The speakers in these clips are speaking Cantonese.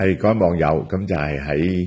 各位網友，咁就係喺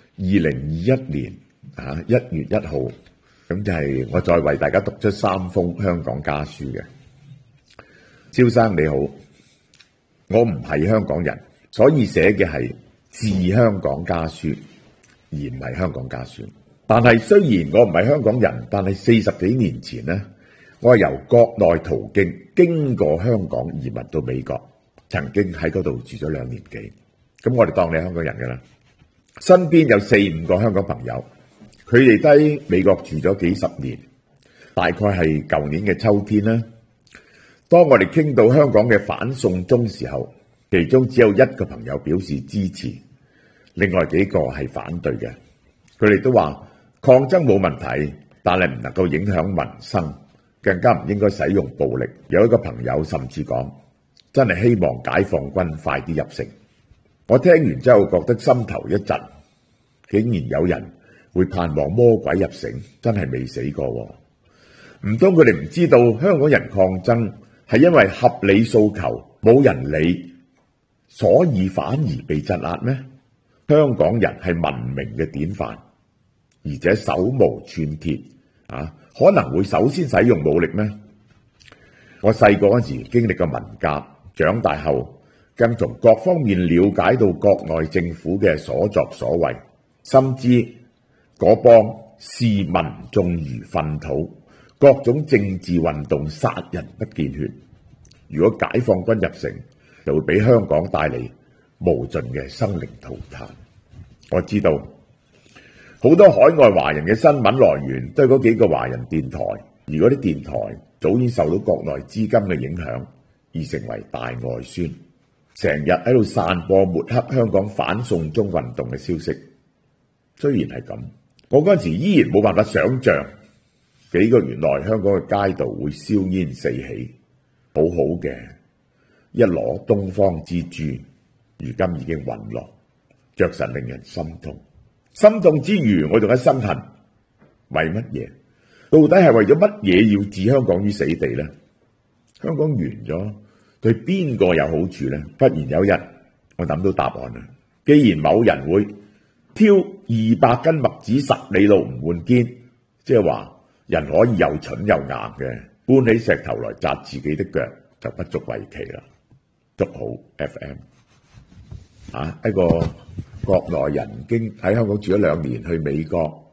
2021年1月1號，咁就係我再為大家讀出3封香港家書嘅。蕭生你好，我唔係香港人，所以寫嘅係致香港家書，而唔係香港家書。但係雖然我唔係香港人，但係40幾年前呢，我係由國內途徑經過香港移民到美國，曾經喺嗰度住咗2年幾。咁我哋當你係香港人㗎啦。身邊有4、5個香港朋友，佢哋喺美國住咗幾十年，大概係舊年嘅秋天啦。當我哋傾到香港嘅反送中時候，其中只有1個朋友表示支持，另外幾個係反對嘅。佢哋都話抗爭冇問題，但係唔能夠影響民生，更加唔應該使用暴力。有一個朋友甚至講，真係希望解放軍快啲入城。我聽完之後覺得心頭一震，竟然有人會盼望魔鬼入城，真係未死過喎。唔通佢哋唔知道香港人抗爭係因為合理訴求冇人理，所以反而被鎮壓咩？香港人係文明嘅典範，而且手無寸鐵，可能會首先使用武力咩？我細個嗰時經歷過文革，長大後更從各方面了解到國內政府嘅所作所為，深知嗰幫視民眾如糞土，各種政治運動殺人不見血。如果解放軍入城，就會俾香港帶嚟無盡嘅生靈塗炭。我知道好多海外華人嘅新聞來源都係嗰幾個華人電台，而嗰啲電台早已受到國內資金嘅影響，而成為大外宣，成日喺度散播抹黑香港反送中運動嘅消息。雖然係咁，我嗰陣時依然冇辦法想像幾個月內香港嘅街道會硝煙四起。好好嘅一攞東方之珠，如今已經隕落，着實令人心痛。心痛之餘，我仲喺心恨，為乜嘢？到底係為咗乜嘢要置香港於死地呢？香港完咗，對邊個有好處呢？忽然有日，我諗到答案啦。既然某人會挑200斤麥子10里路唔換肩，即係話人可以又蠢又硬嘅，搬起石頭來砸自己的腳，就不足為奇啦。祝好 FM 一個國內人經喺香港住咗2年，去美國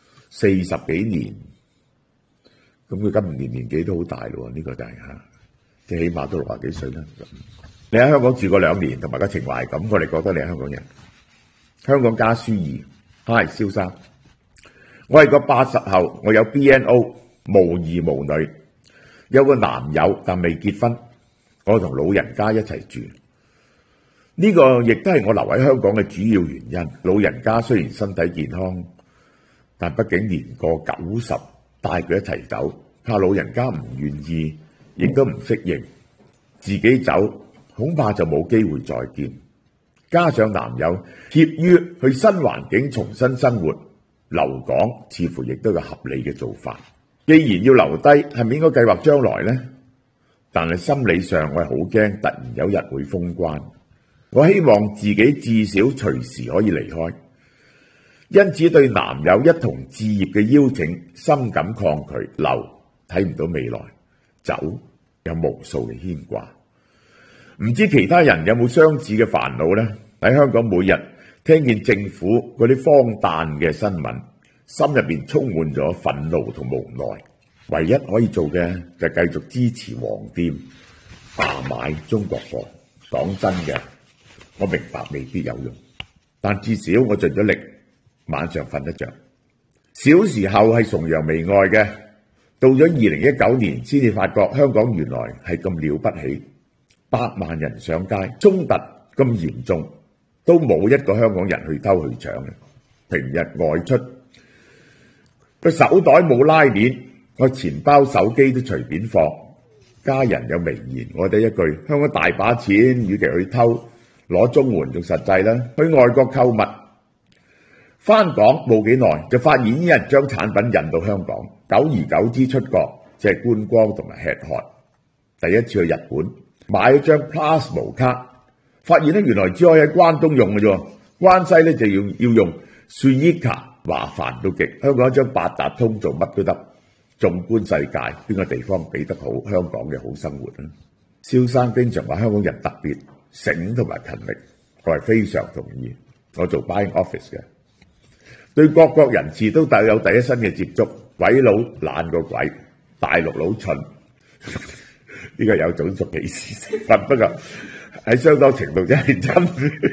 40幾年，咁佢今年年紀都好大咯。呢個就係即起碼都60幾歲啦。你喺香港住過2年，同埋個情懷咁，我哋覺得你係香港人。香港家書2，嗨，蕭生，我係個80後，我有 BNO， 無兒無女，有個男友但未結婚，我同老人家一齊住。呢個亦都係我留喺香港嘅主要原因。老人家雖然身體健康，但畢竟年過90，帶佢一齊走，怕老人家唔願意，亦都唔適應，自己走恐怕就冇機會再見。加上男友怯於去新環境重新生活，留港似乎亦都有合理嘅做法。既然要留低，係咪應該計劃將來呢？但係心理上我係好驚突然有日會封關。我希望自己至少隨時可以離開，因此對男友一同置業嘅邀請深感抗拒。留睇唔到未來，走有無數嘅牽掛。唔知其他人有冇相似嘅煩惱呢？喺香港每日聽見政府嗰啲荒誕嘅新聞，心入邊充滿咗憤怒同無奈。唯一可以做嘅就係繼續支持黃店罷買中國貨。講真嘅，我明白未必有用，但至少我盡咗力，晚上瞓得着。小時候係崇洋媚外嘅，到咗2019年先至發覺香港原來係咁了不起。8萬人上街，衝突咁嚴重，都冇一個香港人去偷去搶嘅。平日外出，個手袋冇拉鏈，我錢包手機都隨便放。家人有微言我哋一句：香港大把錢，與其去偷，攞綜援仲實際啦。去外國購物，返港冇幾耐就發現有人將產品引到香港，久而久之出國即係觀光同埋吃喝。第一次去日本，買咗張 Plasmo 卡， 發現咧原來只可以喺關東用嘅啫，關西咧就要用 Suica， 麻煩到極。香港一張八達通做乜都得。縱觀世界，邊個地方比得好香港嘅好生活呢？蕭生經常話香港人特別醒同埋勤力，我係非常同意。我做 buying office 嘅，對各國人士都有第一身嘅接觸。鬼佬懶過鬼，大陸佬蠢，呢個有種族歧視成分，不過喺相當程度真係真。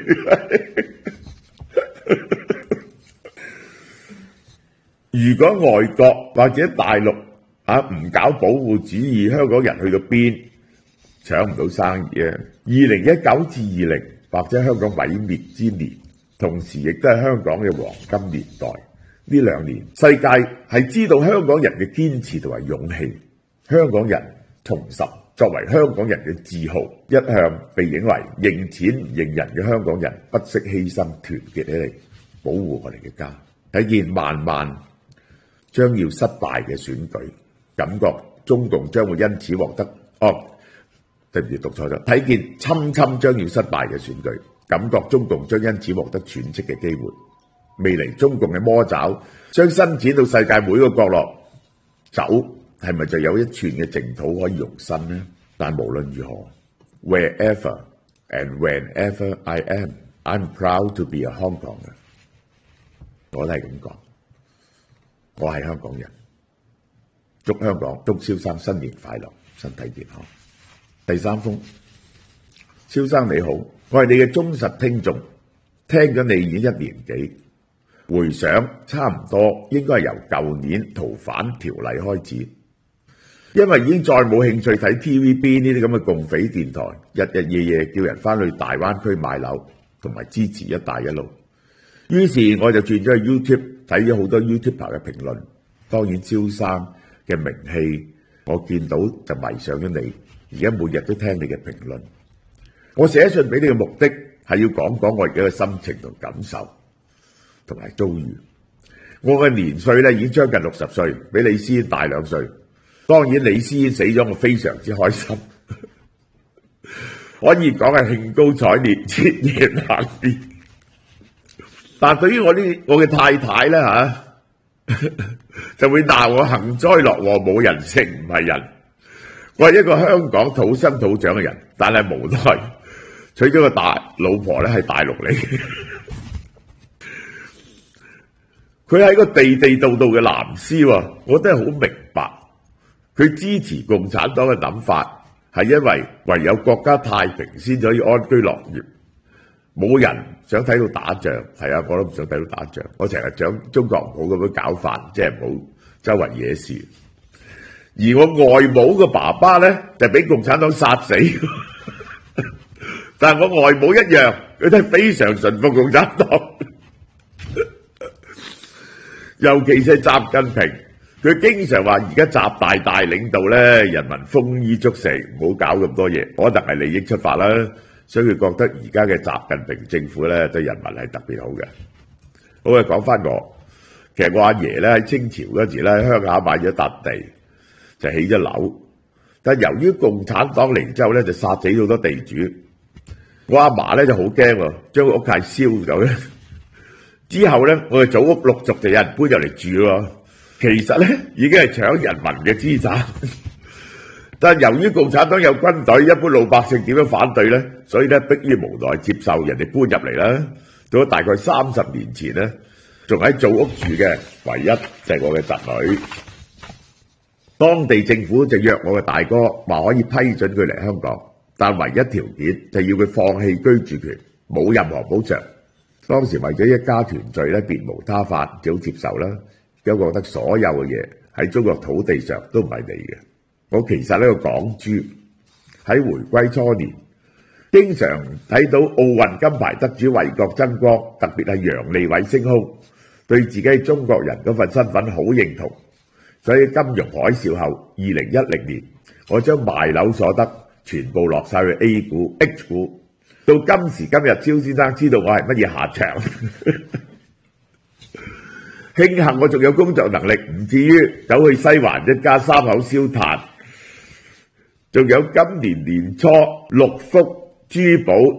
如果外國或者大陸唔搞保護主義，香港人去到邊搶唔到生意啊！2019至20或者香港毀滅之年，同時亦都係香港嘅黃金年代。呢2年，世界係知道香港人嘅堅持同埋勇氣。香港人重拾作為香港人嘅自豪，一向被認為認錢唔認人嘅香港人，不惜犧牲團結起嚟保護我哋嘅家。睇見慢慢將要失敗嘅選舉，感覺中共將會因此獲得對唔住讀錯咗。睇見侵將要失敗嘅選舉，感覺中共將因此獲得喘息嘅機會。未嚟中共嘅魔爪將伸展到世界每個角落，走係咪就有一寸嘅淨土可以容身呢？但無論如何 ，wherever and whenever I am, I'm proud to be a Hong Konger。我都係咁講，我係香港人。祝香港，祝蕭生新年快樂，身體健康。第3封，蕭生你好，我係你嘅忠實聽眾，聽咗你已經1年幾。回想差唔多應該係由舊年逃犯條例開始，因為已經再冇興趣睇 TVB 呢啲咁嘅共匪電台，日日夜夜叫人翻去大灣區買樓同埋支持一帶一路。於是我就轉咗去 YouTube 睇咗好多 YouTuber 嘅評論，當然蕭生嘅名氣我見到就迷上咗你，而家每日都聽你嘅評論。我寫信俾你嘅目的係要講講我而家嘅心情同感受同埋遭遇。我嘅年歲咧已經將近60歲，比李思嫣大2歲。當然李思嫣死咗，我非常之開心，可以講係興高采烈，徹夜難眠。但對於我嘅太太咧就會鬧我幸災樂禍，冇人性，唔係人。我係一個香港土生土長嘅人，但係無奈娶咗個大老婆咧係大陸嚟。佢係一個地地道道嘅藍絲，我真係好明白佢支持共產黨嘅諗法，係因為唯有國家太平先可以安居樂業。冇人想睇到打仗，係啊，我都唔想睇到打仗。我成日講中國唔好咁樣搞法，即係唔好周圍惹事。而我外母嘅爸爸咧就俾共產黨殺死，但係我外母一樣，佢都係非常順服共產黨。尤其是習近平，佢經常話而家習大領導咧，人民豐衣足食，唔好搞咁多嘢，可能係利益出發啦，所以佢覺得而家嘅習近平政府咧對人民係特別好嘅。好啊，講翻我，其實我阿爺咧喺清朝嗰時咧，鄉下買咗笪地，就起咗樓，但由於共產黨嚟之後咧，就殺死好多地主。我阿嫲咧就好驚喎，將個屋契燒咗咧。之後咧，我哋祖屋陸續就有人搬入嚟住咯。其實咧，已經係搶人民嘅資產，但由於共產黨有軍隊，一般老百姓點樣反對咧？所以咧，迫於無奈接受人哋搬入嚟啦。到咗大概30年前咧，仲喺祖屋住嘅唯一就係我嘅侄女。當地政府就約我嘅大哥話可以批准佢嚟香港，但唯一條件就要佢放棄居住權，冇任何補償。當時為咗一家團聚咧，別無他法，只好接受啦。因為覺得所有嘅嘢喺中國土地上都唔係你嘅。我其實呢個港豬喺回歸初年，經常睇到奧運金牌得主為國爭光，特別係楊利偉升空，對自己係中國人嗰份身份好認同。所以金融海嘯後，2010年我將賣樓所得全部落晒去 A 股、H 股。到今時今日，蕭先生知道我係乜嘢下場。慶幸我仲有工作能力，唔至於走去西環一家3口燒炭。仲有今年年初6幅珠寶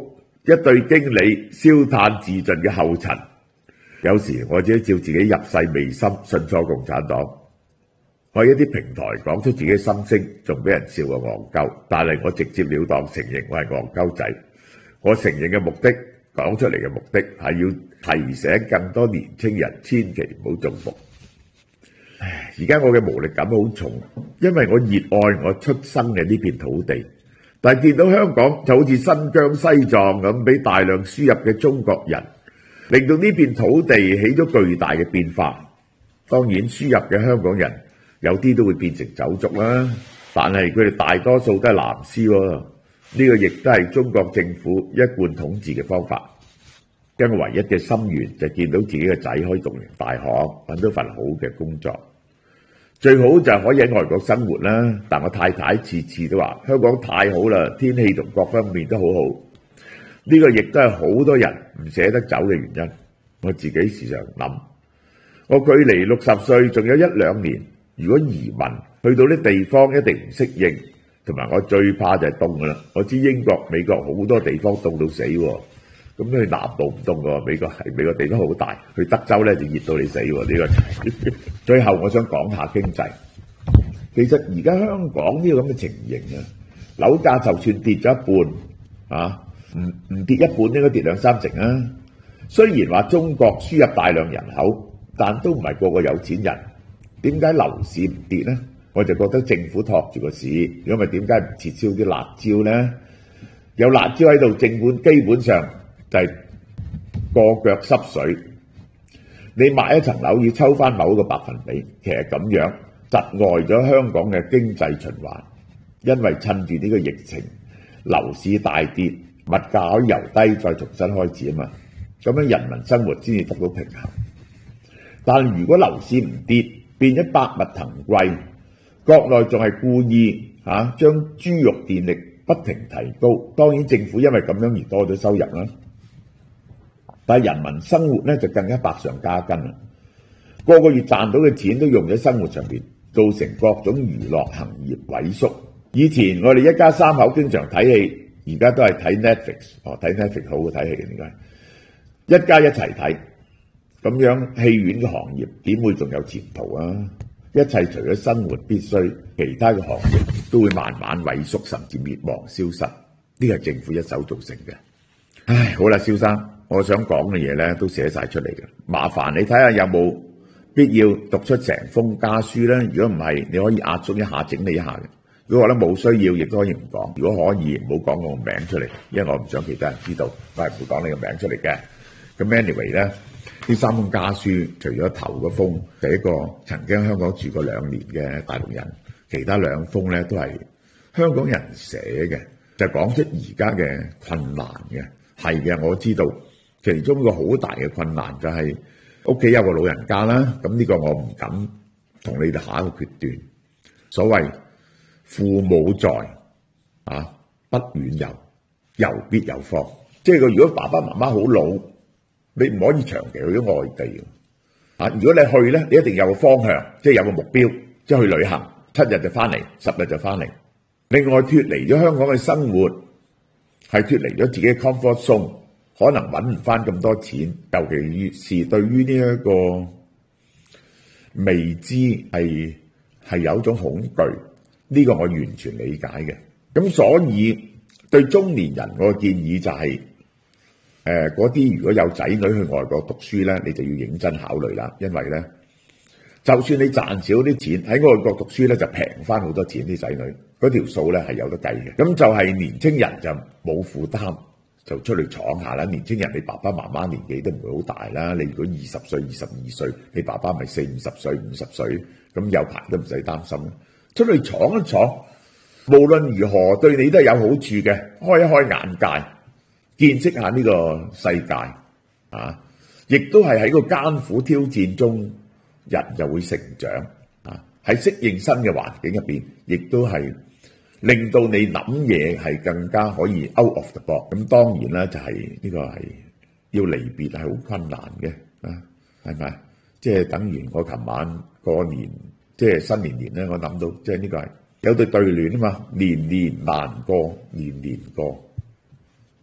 一隊經理燒炭自盡嘅後塵。有時我只照自己入世未深，信錯共產黨。我喺一啲平台講出自己嘅心聲，仲俾人笑我戇鳩，但係我直接了當承認我係戇鳩仔。我承認嘅目的，講出嚟嘅目的係要提醒更多年青人千祈唔好中伏。而家我嘅無力感好重，因為我熱愛我出生嘅呢片土地，但係見到香港就好似新疆西藏咁，俾大量輸入嘅中國人，令到呢片土地起咗巨大嘅變化。當然輸入嘅香港人有啲都會變成走卒啦，但係佢哋大多數都係藍絲喎。呢個亦都係中國政府一貫統治嘅方法。因為唯一嘅心願就係見到自己嘅仔可以讀完大學，揾到份好嘅工作，最好就係可以喺外國生活啦。但我太太次次都話香港太好啦，天氣同各方面都好好。呢個亦都係好多人唔捨得走嘅原因。我自己時常諗，我距離60歲仲有1-2年，如果移民去到啲地方一定唔適應，同埋我最怕就係凍啦。我知英國、美國好多地方凍到死喎。咁去南部唔凍喎，美國地方好大，去德州咧就熱到你死喎。呢個最後我想講下經濟。其實而家香港呢個咁嘅情形啊，樓價就算跌咗一半唔跌一半應該跌2-3成啊。雖然話中國輸入大量人口，但都唔係個個有錢人。點解樓市唔跌呢？我就覺得政府托住個市，如果唔係點解唔撤銷啲辣椒呢？有辣椒喺度，政府基本上就係過腳濕水。你買一層樓要抽翻某一個百分比，其實咁樣窒礙咗香港嘅經濟循環。因為趁住呢個疫情，樓市大跌，物價可以由低再重新開始啊嘛。咁樣人民生活先至得到平衡。但如果樓市唔跌，變咗百物騰貴，國內仲係故意將豬肉電力不停提高。當然政府因為咁樣而多咗收入啦。但係人民生活咧就更加百上加斤啦，個個月賺到嘅錢都用喺生活上邊，造成各種娛樂行業萎縮。以前我哋一家三口經常睇戲，而家都係睇 Netflix， 睇 Netflix 好過睇戲嘅，點解？一家一齊睇，咁樣戲院嘅行業點會仲有前途啊？一切除咗生活必須，其他嘅行業都會慢慢萎縮，甚至滅亡消失。呢個係政府一手造成嘅。唉，好啦，蕭生，我想講嘅嘢咧都寫晒出嚟嘅，麻煩你睇下有冇必要讀出成封家書咧？如果唔係，你可以壓縮一下，整理一下嘅。如果覺得冇需要，亦都可以唔講。如果可以，唔好講我個名出嚟，因為我唔想其他人知道，我係唔會講你個名出嚟嘅。咁 anyway 咧，呢3封家書，除咗頭嗰封係一個曾經香港住過2年嘅大陸人，其他2封咧都係香港人寫嘅，就講出而家嘅困難嘅。係嘅，我知道其中一個好大嘅困難就係屋企有個老人家啦。咁呢個我唔敢同你哋下一個決斷。所謂父母在不遠遊，遊必有方。即係如果爸爸媽媽好老，你唔可以長期去咗外地。如果你去咧，你一定有個方向，即係有個目標，即係去旅行7日就翻嚟，10日就翻嚟。另外脫離咗香港嘅生活，係脫離咗自己嘅 comfort zone， 可能揾唔翻咁多錢，尤其是對於呢一個未知係有一種恐懼。呢個我完全理解嘅。咁所以對中年人我嘅建議就係嗰啲如果有仔女去外國讀書咧，你就要認真考慮啦。因為咧，就算你賺少啲錢喺外國讀書咧，就平翻好多錢啲仔女，嗰條數咧係有得計嘅。咁就係年青人就冇負擔，就出嚟闖下啦。年青人你爸爸媽媽年紀都唔會好大啦。你如果20歲、22歲，你爸爸咪40-50歲、50歲，咁有排都唔使擔心。出去闖一闖，無論如何對你都係有好處嘅，開一開眼界，見識下呢個世界亦都係喺個艱苦挑戰中，人就會成長喺適應新嘅環境入邊，亦都係令到你諗嘢係更加可以 out of the box。咁當然啦，就係呢個係要離別係好困難嘅係咪？即係等於我琴晚過年。即係新年咧，我諗到即係呢個係有對對聯啊嘛，年年難過，年年過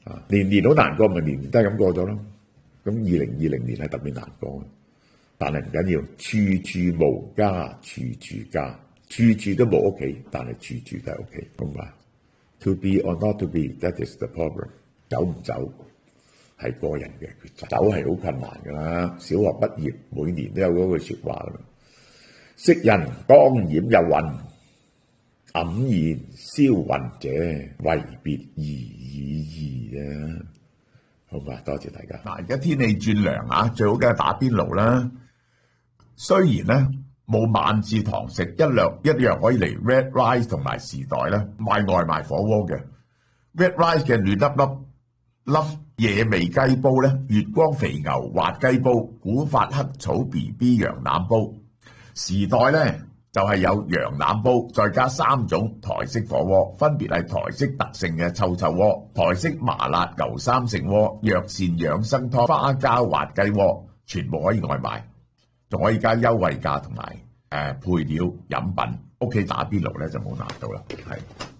年年都難過，咪年年都係咁過咗咯。咁2020年係特別難過，但係唔緊要，處處無家，處處家，處處都冇屋企，但係處處都係屋企，明白？To be or not to be, that is the problem。走唔走係個人嘅抉擇，走係好困難㗎啦。小學畢業每年都有嗰句説話啦，昔人光掩有雲，黯然銷魂者，為別意已矣啊！好嘛，多謝大家。嗱，而家天氣轉涼啊，最好梗係打邊爐啦。雖然咧冇晚市堂食，一樣可以嚟 Red Rice 同埋時代咧買外賣火鍋嘅 Red Rice 嘅暖粒野味雞煲咧，月光肥牛滑雞煲，古法黑草 BB 羊腩煲。時代咧就係有羊腩煲，再加3種台式火鍋，分別係台式特性嘅臭臭鍋、台式麻辣牛三成鍋、藥膳養生湯、花膠滑雞鍋，全部可以外賣，仲可以加優惠價同埋配料飲品。屋企打邊爐咧就冇難度啦，係。